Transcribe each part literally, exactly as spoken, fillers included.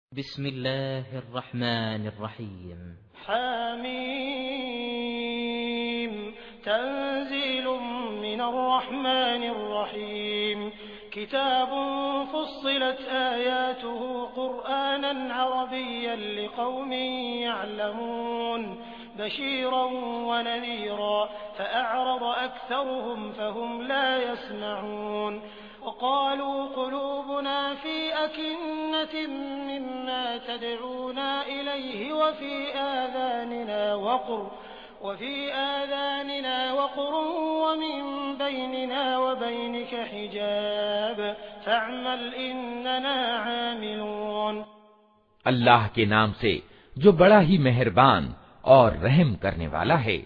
बिस्मिल्लाहिर्रहमानिर्रहीम। हामीम तंज़ीलुम मिनर्रहमानिर्रहीम। किताबुन फुस्सिलत आयातुहु क़ुरआनन अरबिय्यन लिक़ौमिन यअलमून बशीरन व नज़ीरा फ़अअरज़ अक्सरुहुम फ़हुम ला यस्मऊन। वक़ालू क़ुलूबुना फ़ी अकिन्नतिन मिम्मा तदऊना इलैहि वफ़ी आज़ानिना वक़्र वफ़ी आज़ानिना वक़्रुन वमिन बैनिना वबैनिक हिजाब फ़अअमल इन्नना आमिलून। अल्लाह के नाम से जो बड़ा ही मेहरबान और रहम करने वाला है।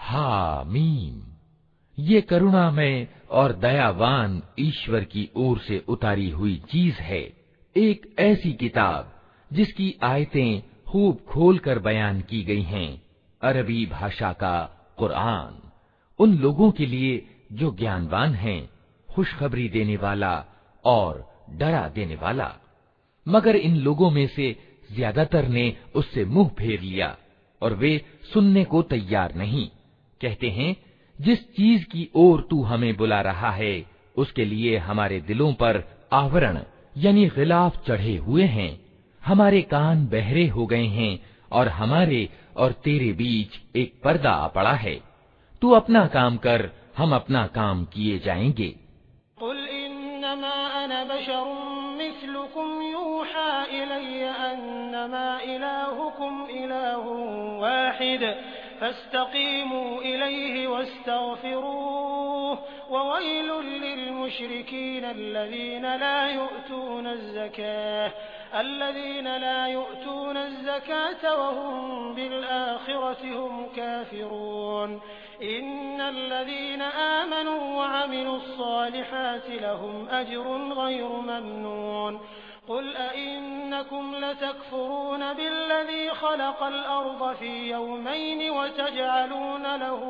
हामीम, ये करुणामय और दयावान ईश्वर की ओर से उतारी हुई चीज है, एक ऐसी किताब जिसकी आयतें खूब खोलकर बयान की गई हैं। अरबी भाषा का कुरान उन लोगों के लिए जो ज्ञानवान हैं, खुशखबरी देने वाला और डरा देने वाला। मगर इन लोगों में से ज्यादातर ने उससे मुंह फेर लिया और वे सुनने को तैयार नहीं। कहते हैं, जिस चीज की ओर तू हमें बुला रहा है उसके लिए हमारे दिलों पर आवरण यानी गिलाफ चढ़े हुए हैं, हमारे कान बहरे हो गए हैं और हमारे और तेरे बीच एक पर्दा आ पड़ा है। तू अपना काम कर, हम अपना काम किए जाएंगे। कुल इन्नमा अना बशरुम मिस्लुकुम यूहा इलैया अन्नमा इलाहुकुम इलाहुन वाहिद फस्तकीमू इलैहि वस्तगफिरूह ववैलुल लिलमुश्रिकीन अल्लज़ीना ला युअतून अज़्ज़काह अल्लज़ीना ला युअतून अज़्ज़कात वहुम बिलआखिरति हुम काफिरून। इन्नल्लज़ीना आमनू वअमिलुस्सालिहाति लहुम अज्रुन गैरु ममनून। कुल अइन्नकुम लतकफुरून बिल्लज़ी खलक़ल अर्ज़ फ़ी यौमैन वतजअलून लहू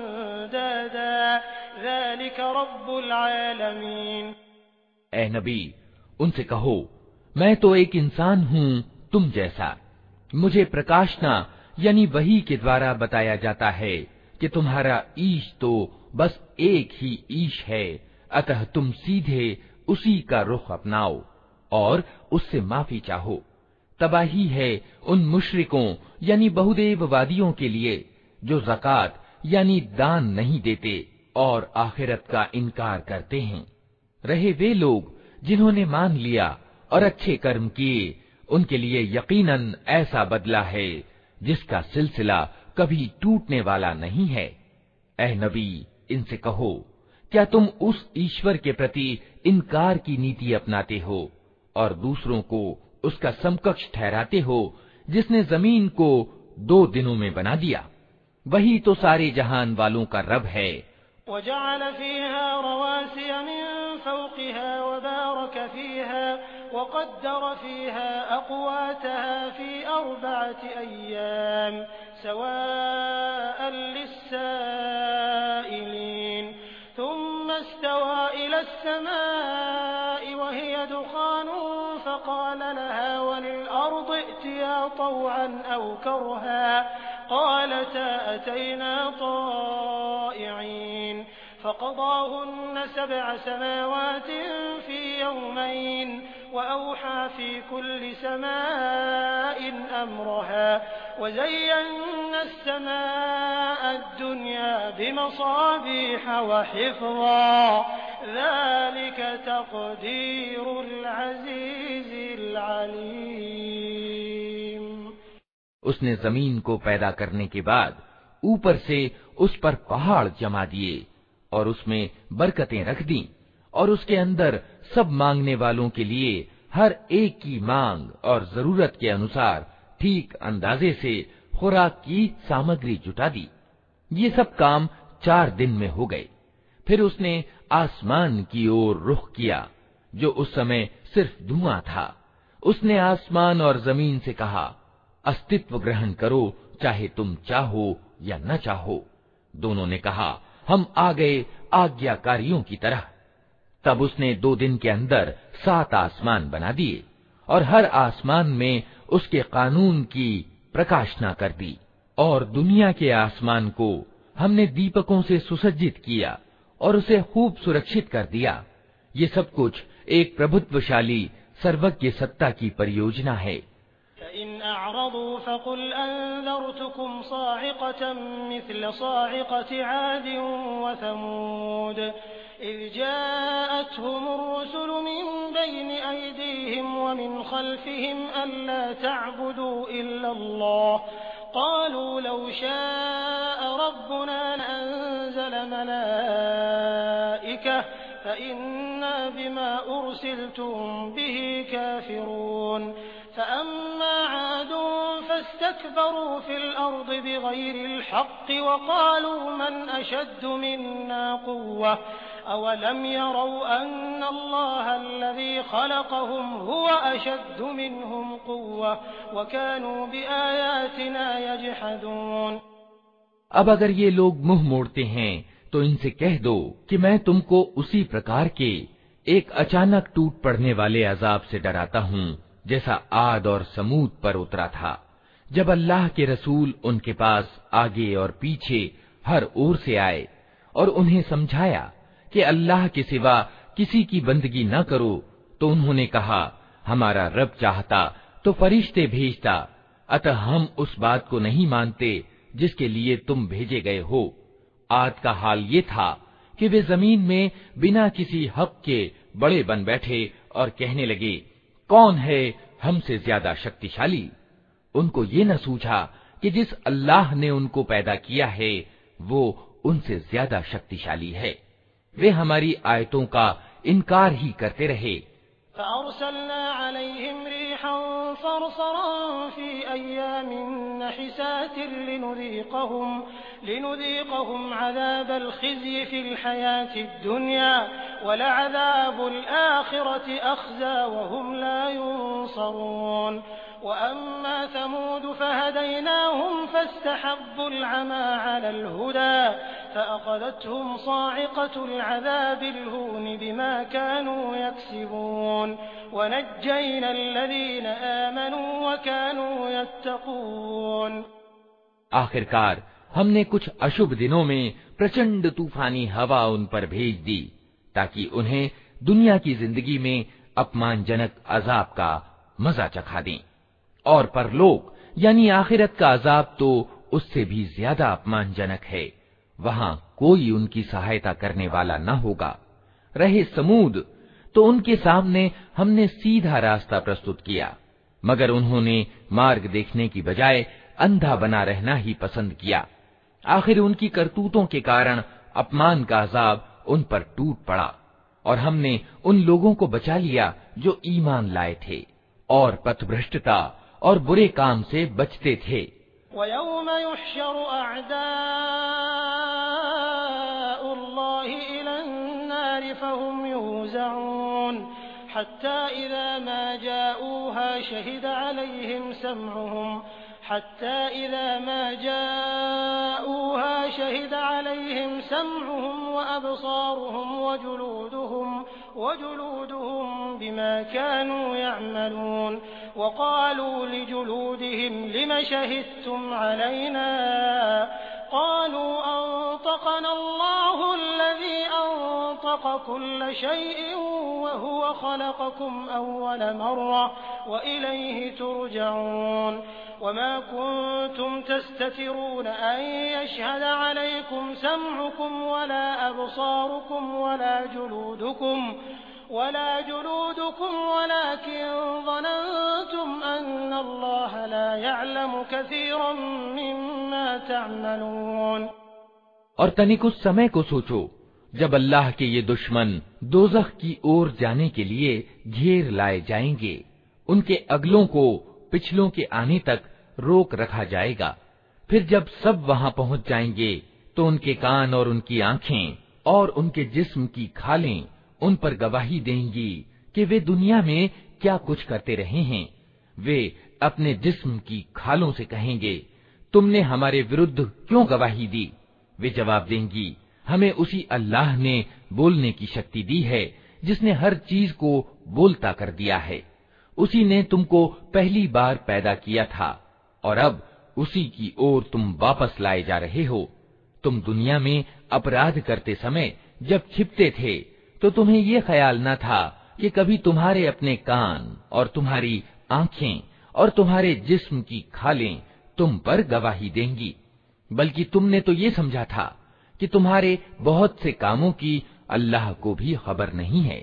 अंदादा ज़ालिक रब्बुल आलमीन। ऐ नबी, उनसे कहो, मैं तो एक इंसान हूँ तुम जैसा। मुझे प्रकाशना यानी वही के द्वारा बताया जाता है कि तुम्हारा ईश तो बस एक ही ईश है, अतः तुम सीधे उसी का रुख अपनाओ और उससे माफी चाहो। तबाही है उन मुशरिकों यानी बहुदेववादियों के लिए जो ज़कात यानी दान नहीं देते और आखिरत का इनकार करते हैं। रहे वे लोग जिन्होंने मान लिया और अच्छे कर्म किए, उनके लिए यकीनन ऐसा बदला है जिसका सिलसिला कभी टूटने वाला नहीं है। ऐ नबी, इनसे कहो, क्या तुम उस ईश्वर के प्रति इनकार की नीति अपनाते हो और दूसरों को उसका समकक्ष ठहराते हो, जिसने जमीन को दो दिनों में बना दिया? वही तो सारे जहान वालों का रब है। वजअल फ़ीहा रवासिय मिन फ़ौक़िहा वबारक फ़ीहा वक़द्दर फ़ीहा अक़वातहा फ़ी अर्बअति अय्याम सवाअन लिस्साइलीन। थुम्मा इस्तवा इलस समाइ वहिय दुख़ानुन फ़क़ाल लहा वलिल-अर्ज़ि इअ्तिया तवअन औ करहा क़ालता अतैना ताइईन। फ़क़ضاهن सबع समावात फ़ी यौमैन वअवहा फ़ी कुल्लि समाइन अम्रहा वज़य्यना अस्समाअ अद्दुन्या बिमसाबीह वहिफ़्ज़ा ज़ालिक तक़दीरुल अज़ीज़िल अलीम। उसने जमीन को पैदा करने के बाद ऊपर से उस पर पहाड़ जमा दिए और उसमें बरकतें रख दी और उसके अंदर सब मांगने वालों के लिए हर एक की मांग और जरूरत के अनुसार ठीक अंदाजे से खुराक की सामग्री जुटा दी। ये सब काम चार दिन में हो गए। फिर उसने आसमान की ओर रुख किया जो उस समय सिर्फ धुआं था। उसने आसमान और जमीन से कहा, अस्तित्व ग्रहण करो, चाहे तुम चाहो या न चाहो। दोनों ने कहा, हम आ गए आज्ञाकारियों की तरह। तब उसने दो दिन के अंदर सात आसमान बना दिए और हर आसमान में उसके कानून की प्रकाशना कर दी। और दुनिया के आसमान को हमने दीपकों से सुसज्जित किया और उसे खूब सुरक्षित कर दिया। ये सब कुछ एक प्रभुत्वशाली सर्वज्ञ सत्ता की परियोजना है। इन अअरदू फकुल अंज़रतुकुम साइक़तन मिस्ल साइक़ति आद व समूद इज़ जाअतहुमुर रुसुलु मिन बैनि अयदीहिम व मिन खल्फिहिम अल्ला तअबुदू इल्लल्लाह क़ालू लौ शाअ रब्बुना लअंज़ल मलाइकह फ़इन्ना बिमा उरसिलतुम बिही काफ़िरून फ़अम्मा आदुन फ़स्तकबरू फ़िल अर्दि बिग़ैरिल हक़्क़ि वक़ालू मन अशद्दु मिन्ना क़ुव्वह अवलम यरौ अन्नल्लाह अल्लज़ी ख़लक़हुम हुवा अशद्दु मिन्हुम क़ुव्वह वकानू बिआयातिना यजहदून। अब अगर ये लोग मुंह मोड़ते हैं तो इनसे कह दो कि मैं तुमको उसी प्रकार के एक अचानक टूट पड़ने वाले अजाब से डराता हूँ जैसा आद और समूद पर उतरा था, जब अल्लाह के रसूल उनके पास आगे और पीछे हर ओर से आए और उन्हें समझाया कि अल्लाह के सिवा किसी की बंदगी न करो, तो उन्होंने कहा हमारा रब चाहता तो फरिश्ते भेजता, अतः हम उस बात को नहीं मानते जिसके लिए तुम भेजे गए हो। आद का हाल ये था कि वे जमीन में बिना किसी हक के बड़े बन बैठे और कहने लगे, कौन है हमसे ज्यादा शक्तिशाली। उनको ये न सूझा कि जिस अल्लाह ने उनको पैदा किया है वो उनसे ज्यादा शक्तिशाली है। वे हमारी आयतों का इनकार ही करते रहे। फ़अरसलना अलैहिम रीहन सरसरन फ़ी अय्यामिन नहिसातिन लिनुज़ीक़हुम लिनुज़ीक़हुम अज़ाबल ख़िज़्यि फ़िल हयातिद दुनिया वलअज़ाबुल आख़िरति अख़ज़ा वहुम ला युनसरून। वअम्मा समूद फ़हदैनाहुम फ़स्तहब्बुल अमा अलल हुदा फ़अख़ज़तहुम साइक़तुल अज़ाबिल हून बिमा कानू यक्सिबून वनज्जयना अल्लज़ीना आमनू वकानू यत्तक़ून। आखिरकार हमने कुछ अशुभ दिनों में प्रचंड तूफानी हवा उन पर भेज दी ताकि उन्हें दुनिया की जिंदगी में अपमानजनक अजाब का मजा चखा दें, और परलोक यानी आखिरत का अजाब तो उससे भी ज्यादा अपमानजनक है। वहां कोई उनकी सहायता करने वाला न होगा। रहे समूद, तो उनके सामने हमने सीधा रास्ता प्रस्तुत किया, मगर उन्होंने मार्ग देखने की बजाय अंधा बना रहना ही पसंद किया। आखिर उनकी करतूतों के कारण अपमान का अजाब उन पर टूट पड़ा, और हमने उन लोगों को बचा लिया जो ईमान लाए थे और पथभ्रष्टता और बुरे काम से बचते थे। वयौम युहशरु अअदाउल्लाहि इलन नारि फहुम युज़ऊन हत्ता इज़ा मा जाऊहा शहिद अलैहिम समउहुम हत्ता इज़ा मा जाऊहा शहिद अलैहिम समउहुम व अबसारुहुम व जुलूदुहुम वजुलूदुहुम बिमा कानू यअमलून वक़ालू लिजुलूदिहिम लिम शहिदतुम अलैना क़ालू अंतक़ना अल्लाहु अल्लज़ी अंतक़ कुल्ल शैइन वहुव ख़लक़कुम अव्वल मर्रा व इलैहि तुरजऊन वमा कुन्तुम तस्ततिरून अन यशहद अलैकुम समउकुम वला अबसारुकुम वला जुलूदुकुम वला जुलूदुकुम वलाकिन ज़ननतुम अन्न अल्लाह ला यअलमु कसीरन मिम्मा तअमलून। और तनिक उस समय को सोचो जब अल्लाह के ये दुश्मन दोज़ख की ओर जाने के लिए घेर लाए जाएंगे। उनके अगलों को पिछलों के आने तक रोक रखा जाएगा। फिर जब सब वहां पहुंच जाएंगे तो उनके कान और उनकी आंखें और उनके जिस्म की खालें उन पर गवाही देंगी कि वे दुनिया में क्या कुछ करते रहे हैं। वे अपने जिस्म की खालों से कहेंगे, तुमने हमारे विरुद्ध क्यों गवाही दी? वे जवाब देंगी, हमें उसी अल्लाह ने बोलने की शक्ति दी है जिसने हर चीज को बोलता कर दिया है। उसी ने तुमको पहली बार पैदा किया था और अब उसी की ओर तुम वापस लाए जा रहे हो। तुम दुनिया में अपराध करते समय जब छिपते थे तो तुम्हें ये ख्याल न था कि कभी तुम्हारे अपने कान और तुम्हारी आंखें और तुम्हारे जिस्म की खालें तुम पर गवाही देंगी, बल्कि तुमने तो ये समझा था कि तुम्हारे बहुत से कामों की अल्लाह को भी खबर नहीं है।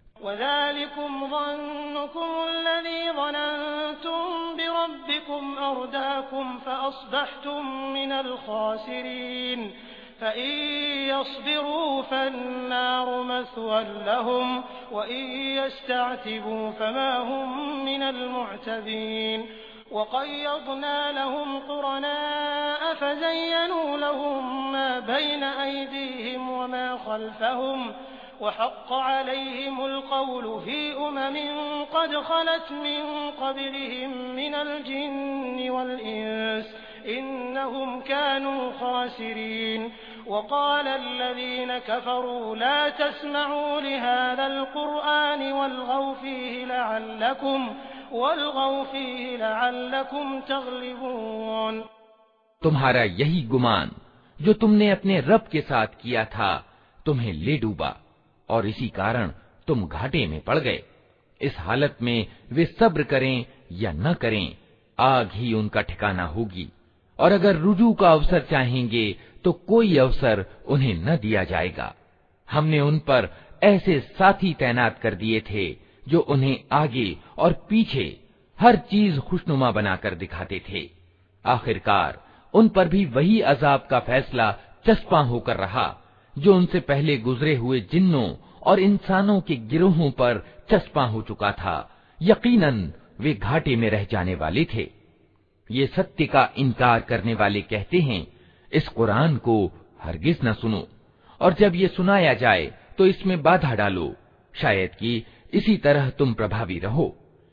वक़य्यद्ना लहुम क़ुरनाअ फ़ज़य्यनू लहुम मा बैन अयदीहिम वमा ख़ल्फ़हुम वहक़्क़ अलैहिमुल क़ौलु फ़ी उममिन क़द ख़लत मिन क़ब्लिहिम मिनल जिन्नि वल इंस इन्नहुम कानू ख़ासिरीन। वक़ाल अल्लज़ीन कफ़रू ला तस्मअू लिहाज़ल क़ुरआन वल्ग़ौ फ़ीहि लअल्लकुम वल्ग़ौ फ़ीहि लअल्लकुम तग़लिबून। तुम्हारा यही गुमान जो तुमने अपने रब के साथ किया था तुम्हें ले डूबा और इसी कारण तुम घाटे में पड़ गए। इस हालत में वे सब्र करें या न करें, आग ही उनका ठिकाना होगी, और अगर रुजू का अवसर चाहेंगे तो कोई अवसर उन्हें न दिया जाएगा। हमने उन पर ऐसे साथी तैनात कर दिए थे जो उन्हें आगे और पीछे हर चीज खुशनुमा बनाकर दिखाते थे। आखिरकार उन पर भी वही अजाब का फैसला चस्पा होकर रहा जो उनसे पहले गुजरे हुए जिन्नों और इंसानों के गिरोहों पर चस्पा हो चुका था। यकीनन वे घाटे में रह जाने वाले थे। ये सत्य का इनकार करने वाले कहते हैं, इस कुरान को हरगिज न सुनो, और जब ये सुनाया जाए तो इसमें बाधा डालो, शायद कि इसी तरह तुम प्रभावी रहो।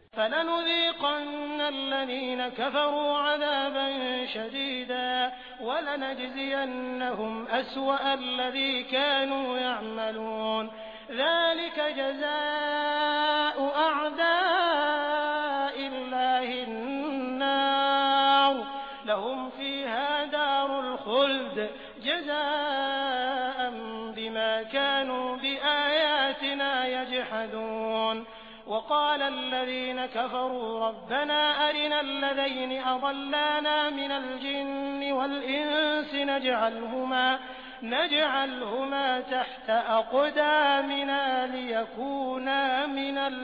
फलनुज़ीक़न्नल्लज़ीन कफ़रू अज़ाबन शदीदा वलनजज़ियन्नहुम अस्वअल्लज़ी कानू यअमलून ज़ालिक जज़ाउ अअदाइल्लाहिन्नार लहुम फ़ीहा दारुल खुल्द जज़ाअन बिमा कानू बिआयातिना यजहदून। वक़ाल अल्लज़ीन कफ़रू रब्बना अरिना अल्लज़ीन अज़ल्लाना मिनल जिन्नि वल इंसि नजअलहुमा नजअलहुमा तहत अक़दामिना लियकूना मिनल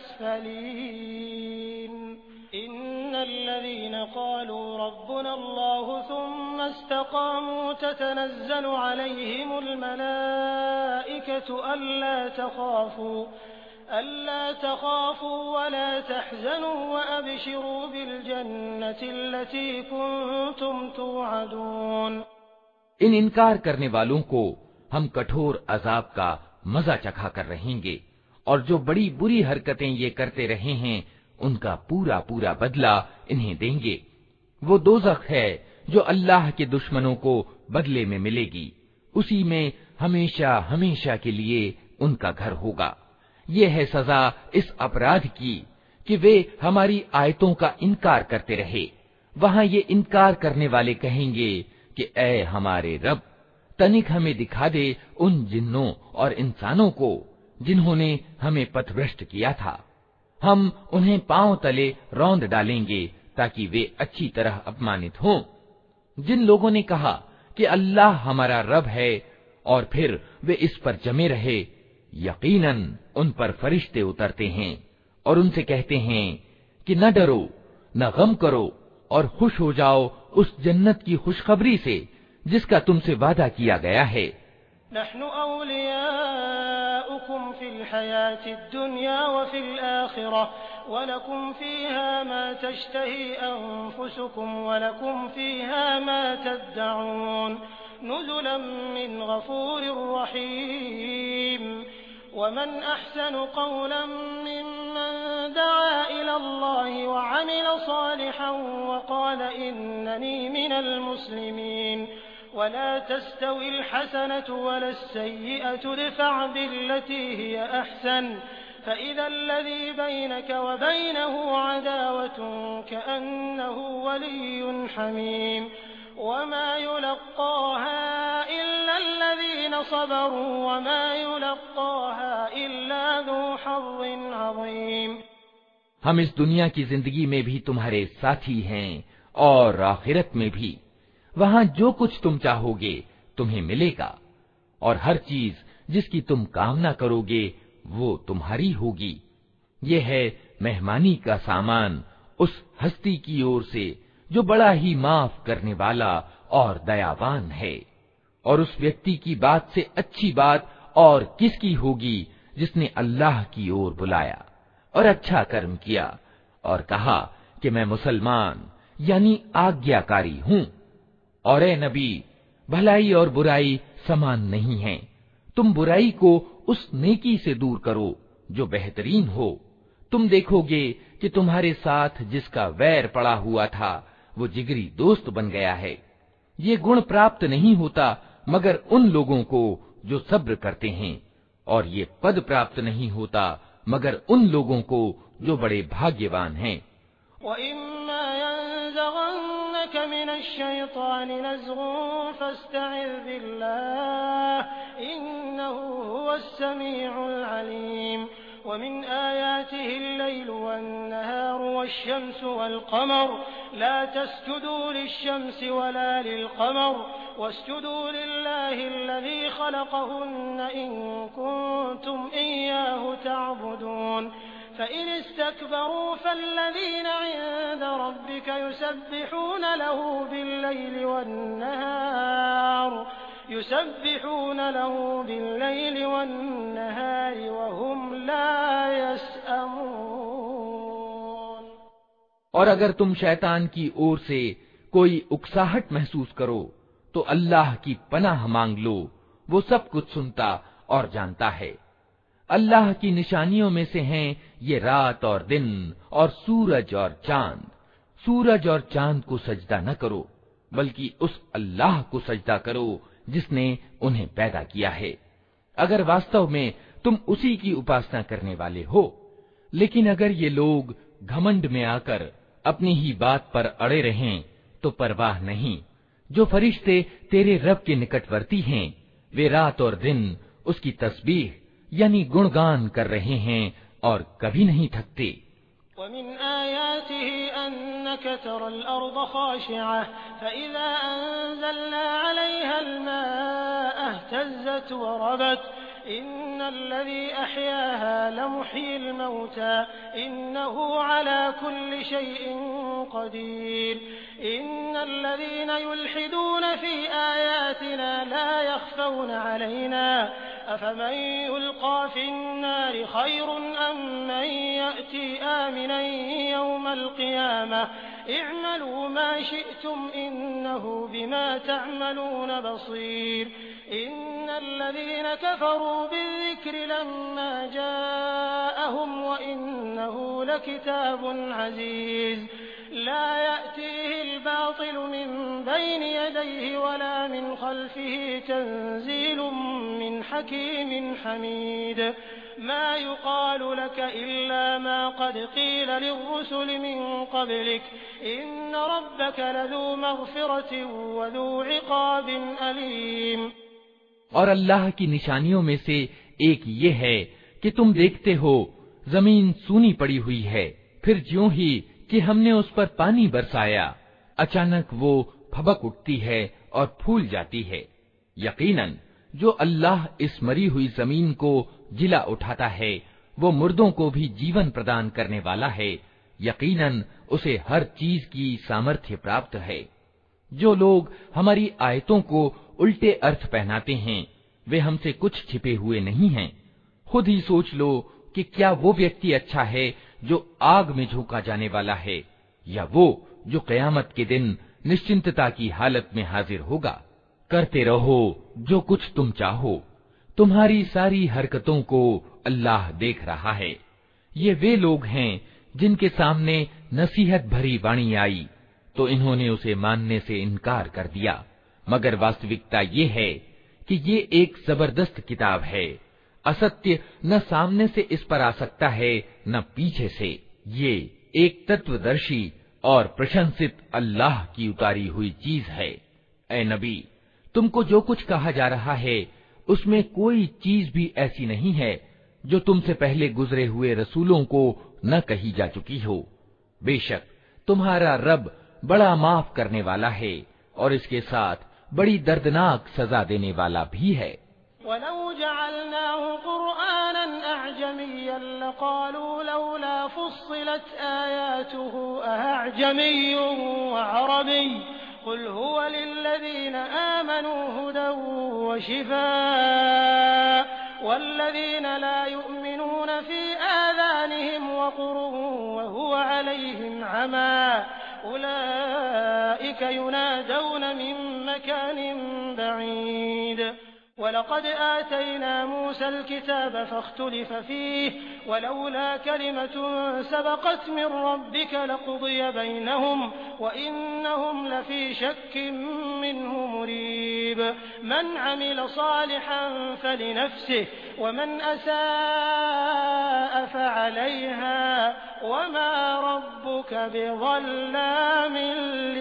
अस्फलीन। इन्नल्लज़ीन क़ालू रब्बुना अल्लाहु सुम्मा इस्तक़ामू ततनज़्ज़लु अलैहिमुल मलाइकतु अल्ला तख़ाफू अल्ला तख़ाफू वला तहज़नू वअबशिरू बिलजन्नति अल्लती कुन्तुम तुअदून। इन इनकार करने वालों को हम कठोर अजाब का मजा चखा कर रहेंगे, और जो बड़ी बुरी हरकतें ये करते रहे हैं उनका पूरा पूरा बदला इन्हें देंगे। वो दोज़ख है जो अल्लाह के दुश्मनों को बदले में मिलेगी, उसी में हमेशा हमेशा के लिए उनका घर होगा। ये है सजा इस अपराध की कि वे हमारी आयतों का इनकार करते रहे। वहां ये इनकार करने वाले कहेंगे कि ऐ हमारे रब, तनिक हमें दिखा दे उन जिन्नों और इंसानों को जिन्होंने हमें पथभ्रष्ट किया था। हम उन्हें पांव तले रौंद डालेंगे ताकि वे अच्छी तरह अपमानित हों। जिन लोगों ने कहा कि अल्लाह हमारा रब है और फिर वे इस पर जमे रहे, यकीनन उन पर फरिश्ते उतरते हैं और उनसे कहते हैं कि न डरो, न गम करो और खुश हो जाओ उस जन्नत की खुशखबरी से जिसका तुमसे वादा किया गया है। नहनु औलियाउकुम फिल हयातिद दुनिया व फिल आखिरह व लकुम फीहा मा तश्तही अनफुसुकुम व लकुम फीहा मा तद्दऊन नुज़ुलन मिन गफूरिर रहीम। वमन अहसनु क़ौलन मिम्मन दआ इलल्लाहि व अमिल सालिहन व क़ाल इन्ननी मिनल मुस्लिमीन। वला तस्तविल हसनतु वलस सय्यिअतु इदफ़अ बिल्लती हिय अहसन फ़इज़ा अल्लज़ी बैनक व बैनहु अदावतुन कअन्नहु वलिय्युन हमीम वमा युलक़्क़ाहा इल्ला अल्लज़ीन सबरू वमा युलक़्क़ाहा इल्ला ज़ू हज़्ज़िन अज़ीम। हम इस दुनिया की जिंदगी में भी तुम्हारे साथी हैं और आखिरत में भी। वहां जो कुछ तुम चाहोगे तुम्हें मिलेगा और हर चीज जिसकी तुम कामना करोगे वो तुम्हारी होगी। ये है मेहमानी का सामान उस हस्ती की ओर से जो बड़ा ही माफ करने वाला और दयावान है। और उस व्यक्ति की बात से अच्छी बात और किसकी होगी जिसने अल्लाह की ओर बुलाया और अच्छा कर्म किया और कहा कि मैं मुसलमान यानी आज्ञाकारी हूँ। और ए नबी, भलाई और बुराई समान नहीं है। तुम बुराई को उस नेकी से दूर करो जो बेहतरीन हो। तुम देखोगे कि तुम्हारे साथ जिसका वैर पड़ा हुआ था वो जिगरी दोस्त बन गया है। ये गुण प्राप्त नहीं होता मगर उन लोगों को जो सब्र करते हैं, और ये पद प्राप्त नहीं होता मगर उन लोगों को जो बड़े भाग्यवान हैं। वमिन आयातिहि अल-लैलु वन-नहारु वश-शम्सु वल-क़मर ला तस्जुदू लिश-शम्सि वला लिल-क़मर वस्जुदू लिल्लाहि अल्लज़ी ख़लक़हुन्ना इन कुन्तुम इय्याहु तअबुदून फ़इन इस्तकबरू फ़ल्लज़ीन इन्द रब्बिक युसब्बिहून लहू बिल-लैलि वन-नहार युसब्बिहून लहू बिल-लैलि वन-नहार वहुम ला यसअमून। और अगर तुम शैतान की ओर से कोई उकसाहट महसूस करो तो अल्लाह की पनाह मांग लो, वो सब कुछ सुनता और जानता है। अल्लाह की निशानियों में से हैं ये रात और दिन और सूरज और चांद। सूरज और चांद को सजदा न करो बल्कि उस अल्लाह को सजदा करो जिसने उन्हें पैदा किया है, अगर वास्तव में तुम उसी की उपासना करने वाले हो। लेकिन अगर ये लोग घमंड में आकर अपनी ही बात पर अड़े रहें तो परवाह नहीं। जो फरिश्ते तेरे रब के निकटवर्ती हैं वे रात और दिन उसकी तस्बीह यानी गुणगान कर रहे हैं और कभी नहीं थकते। वमिन आयातिहि अन्नक तरल अर्द खाशिअह फइज़ा अंज़लना अलैहा अल-माअ इह्तज़्ज़त व रबत इन्नल्लज़ी अह्याहा लमुह्यिल मौता इन्नहु अला कुल्लि शैइन क़दीर इन्नल्लज़ीन युल्हिदून फ़ी आयातिना ला यख़फ़ौन अलैना अफ़मन युल्क़ा फ़िन्नारि ख़ैरुन अम्मन यअती आमिनन यौमल क़ियामह इअमलू मा शिअ्तुम इन्नहु बिमा तअमलून बसीर इन्नल्लज़ीन कफ़रू बिज़्ज़िक्रि लम्मा जाअहुम व इन्नहु लकिताबुन अज़ीज़ ला यअतीहि अल-बातिलु मिन बैनि यदैहि वला मिन ख़ल्फ़िहि तंज़ीलुम मिन हकीमिन हमीद मा युक़ालु लक इल्ला मा क़द क़ील लिर्रुसुलि मिन क़ब्लिक इन्न रब्बक लज़ू मग़फ़िरतिन व ज़ू इक़ाबिन अलीम। और अल्लाह की निशानियों में से एक ये है कि तुम देखते हो जमीन सूनी पड़ी हुई है, फिर ज्यों ही कि हमने उस पर पानी बरसाया अचानक वो फबक उठती है और फूल जाती है। यकीनन जो अल्लाह इस मरी हुई जमीन को जिला उठाता है वो मुर्दों को भी जीवन प्रदान करने वाला है। यकीनन उसे हर चीज की सामर्थ्य प्राप्त है। जो लोग हमारी आयतों को उल्टे अर्थ पहनाते हैं वे हमसे कुछ छिपे हुए नहीं हैं। खुद ही सोच लो कि क्या वो व्यक्ति अच्छा है जो आग में झोंका जाने वाला है या वो जो कयामत के दिन निश्चिंतता की हालत में हाजिर होगा। करते रहो जो कुछ तुम चाहो, तुम्हारी सारी हरकतों को अल्लाह देख रहा है। ये वे लोग हैं जिनके सामने नसीहत भरी वाणी आई तो इन्होंने उसे मानने से इनकार कर दिया, मगर वास्तविकता ये है कि ये एक जबरदस्त किताब है। असत्य न सामने से इस पर आ सकता है न पीछे से। ये एक तत्वदर्शी और प्रशंसित अल्लाह की उतारी हुई चीज है। ए नबी, तुमको जो कुछ कहा जा रहा है उसमें कोई चीज भी ऐसी नहीं है जो तुमसे पहले गुजरे हुए रसूलों को न कही जा चुकी हो। बेशक तुम्हारा रब बड़ा माफ करने वाला है और इसके साथ बड़ी दर्दनाक सजा देने वाला भी है। वलौ जअलनाहु कुरआनन अअजमिय्यन लक़ालू लौला फुस्सिलत आयातुहु अअजमिय्युन व अरबिय्युन क़ुल हुवा लिल्लज़ीना आमनू हुदन व शिफ़ाअ वल्लज़ीना ला युमिनून फ़ी आज़ानिहिम वक़ुरुन व हुवा अलैहिम अमा उलाइका युनादौन मिन मकानिन बईद वलक़द आतैना मूसल किताब फ़ख्तुलिफ़ फ़ीह वलौला कलिमतुन सबक़त मिन रब्बिक लक़ुदिय बैनहुम व इन्नहुम लफ़ी शक्किन मिन्हु मुरीब मन अमिल सालिहन फ़लिनफ़्सिहि व मन असाअ फ़अलैहा वमा रब्बुक बिज़ल्लामिन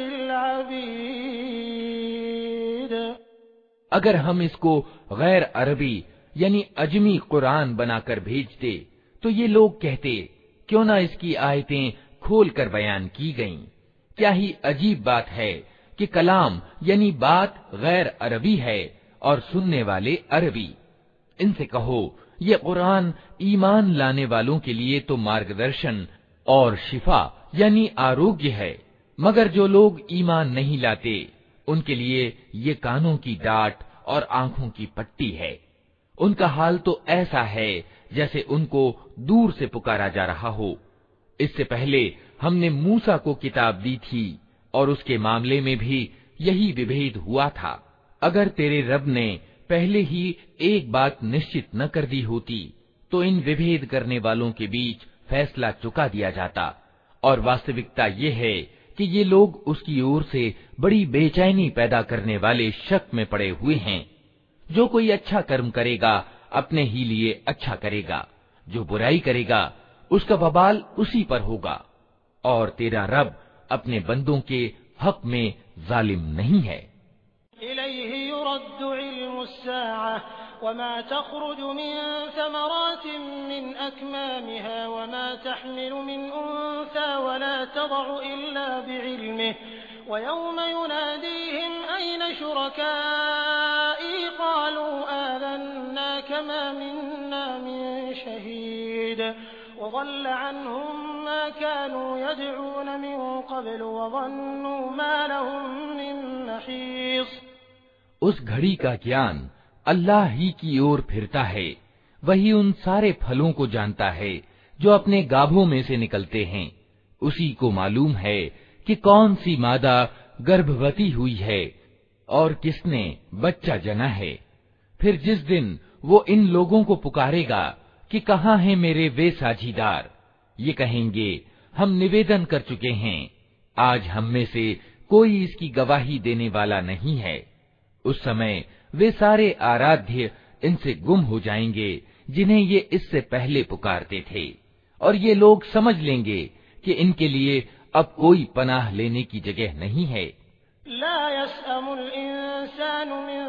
लिलअबीद। अगर हम इसको गैर अरबी यानी अजमी कुरान बनाकर भेजते तो ये लोग कहते, क्यों ना इसकी आयतें खोल कर बयान की गईं। क्या ही अजीब बात है कि कलाम यानी बात गैर अरबी है और सुनने वाले अरबी। इनसे कहो, ये कुरान ईमान लाने वालों के लिए तो मार्गदर्शन और शिफा यानी आरोग्य है, मगर जो लोग ईमान नहीं लाते उनके लिए ये कानों की डांट और आंखों की पट्टी है। उनका हाल तो ऐसा है जैसे उनको दूर से पुकारा जा रहा हो। इससे पहले हमने मूसा को किताब दी थी और उसके मामले में भी यही विभेद हुआ था। अगर तेरे रब ने पहले ही एक बात निश्चित न कर दी होती तो इन विभेद करने वालों के बीच फैसला चुका दिया जाता। और वास्तविकता ये है कि ये लोग उसकी ओर से बड़ी बेचैनी पैदा करने वाले शक में पड़े हुए हैं। जो कोई अच्छा कर्म करेगा अपने ही लिए अच्छा करेगा, जो बुराई करेगा उसका वबाल उसी पर होगा। और तेरा रब अपने बंदों के हक में जालिम नहीं है। इलैहि युरद्दु इल्मुस्साअह वमा तख़रुजु मिन समरातिन मिन अकमामिहा वमा तहमिलु मिन उन्सा वला तदअु इल्ला बिइल्मिहि वयौम युनादीहिम ऐन शुरकाई क़ालू आज़न्ना कमा मिन्ना मिन शहीद वज़ल्ल अन्हुम मा कानू यदऊन मिन क़ब्ल वज़न्नू मा लहुम मिन महीस। उस घड़ी का ज्ञान अल्लाह ही की ओर फिरता है। वही उन सारे फलों को जानता है जो अपने गाभों में से निकलते हैं। उसी को मालूम है कि कौन सी मादा गर्भवती हुई है और किसने बच्चा जना है। फिर जिस दिन वो इन लोगों को पुकारेगा कि कहाँ हैं मेरे वे साझीदार, ये कहेंगे हम निवेदन कर चुके हैं, आज हम में से कोई इसकी गवाही देने वाला नहीं है। उस समय वे सारे आराध्य इनसे गुम हो जाएंगे जिन्हें ये इससे पहले पुकारते थे, और ये लोग समझ लेंगे कि इनके लिए अब कोई पनाह लेने की जगह नहीं है। ला यसअमुल इंसानु मिन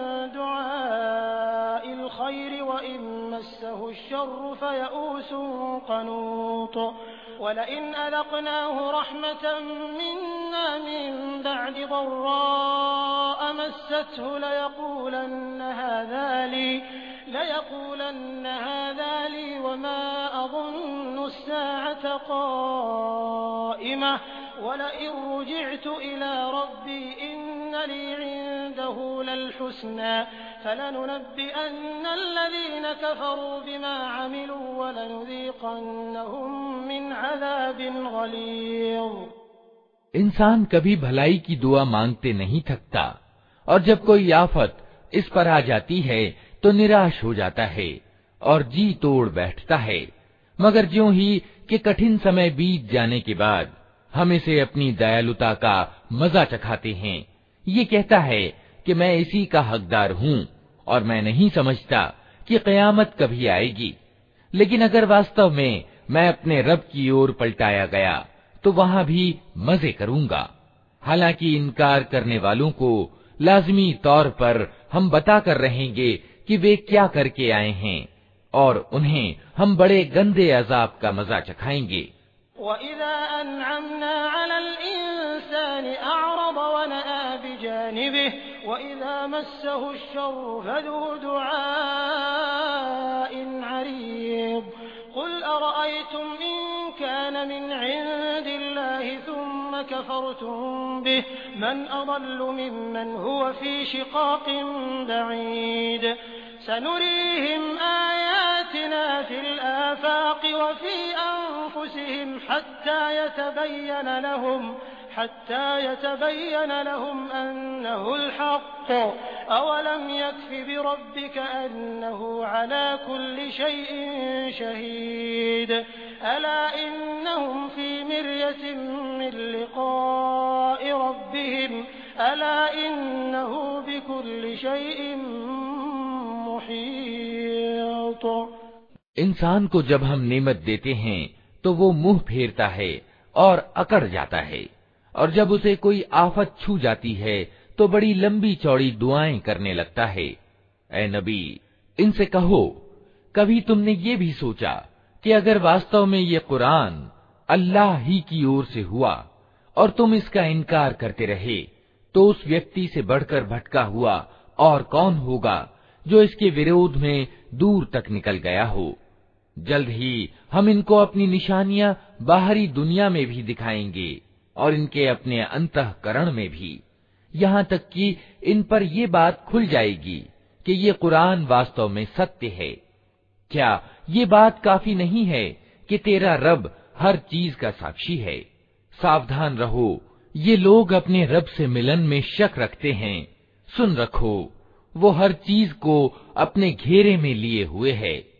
दुआइल खैर व इन मस्सहु अश्शर्रु फयऊसुन क़नूत वलइन अज़क़नाहु रहमतन मिन्ना मिन बअदि ضراء मस्सतहु लयक़ूलन्न हाज़ा ली लयक़ूलन्न हाज़ा ली वमा अज़ुन्नु अस्साअत क़ाइमह वलइन रुजिअतु इला रब्बी इन्न ली इंदहु लल्हुस्ना फलनुनब्बिअन्न अल्लज़ीन कफ़रू बिमा अमिलू वलनुज़ीक़न्नहुम मिन अज़ाबिन गलीज़। इंसान कभी भलाई की दुआ मांगते नहीं थकता, और जब कोई आफत इस पर आ जाती है तो निराश हो जाता है और जी तोड़ बैठता है। मगर ज्यों ही कि कठिन समय बीत जाने के बाद हम इसे अपनी दयालुता का मजा चखाते हैं, ये कहता है कि मैं इसी का हकदार हूँ और मैं नहीं समझता कि क़यामत कभी आएगी, लेकिन अगर वास्तव में मैं अपने रब की ओर पलटाया गया तो वहां भी मजे करूंगा। हालांकि इनकार करने वालों को लाजमी तौर पर हम बता कर रहेंगे कि वे क्या करके आए हैं और उन्हें हम बड़े गंदे अजाब का मजा चखाएंगे। वइज़ा अनअमना अलल इंसानि अअरद वनअ बिजानिबिहि वइज़ा मस्सहु अश्शर्रु फज़ू दुआइन अरीद क़ुल अरअयतुम इन कान मिन इंदिल्लाहि थुम्मा कफ़रतुम बिहि मन अضल्लु मिम्मन हुव फ़ी शिक़ाक़िन बഈद सनुरीहिम आयातिना फ़िल आफ़ाक़ि वफ़ी अन्फ़ुसिहिम हत्ता यतबय्यन लहुम हत्ता यतबय्यन लहुम अन्नहुल हक़्क़ अवलम यकफ़ि बिरब्बिका अन्नहु अला कुल्लि शैइन शहीद अला इन्नहुम फ़ी मिर्यतिन मिन लिक़ाइ रब्बिहिम अला इन्नहु बिकुल्लि शैइन मुहीत। इंसान को जब हम नेमत देते हैं तो वो मुंह फेरता है और अकड़ जाता है, और जब उसे कोई आफत छू जाती है तो बड़ी लंबी चौड़ी दुआएं करने लगता है। ऐ नबी, इनसे कहो, कभी तुमने ये भी सोचा कि अगर वास्तव में ये कुरान अल्लाह ही की ओर से हुआ और तुम इसका इनकार करते रहे, तो उस व्यक्ति से बढ़कर भटका हुआ और कौन होगा जो इसके विरोध में दूर तक निकल गया हो। जल्द ही हम इनको अपनी निशानियां बाहरी दुनिया में भी दिखाएंगे और इनके अपने अंतःकरण में भी, यहाँ तक कि इन पर ये बात खुल जाएगी कि ये कुरान वास्तव में सत्य है। क्या ये बात काफी नहीं है कि तेरा रब हर चीज का साक्षी है? सावधान रहो, ये लोग अपने रब से मिलन में शक रखते हैं। सुन रखो, वो हर चीज को अपने घेरे में लिए हुए है।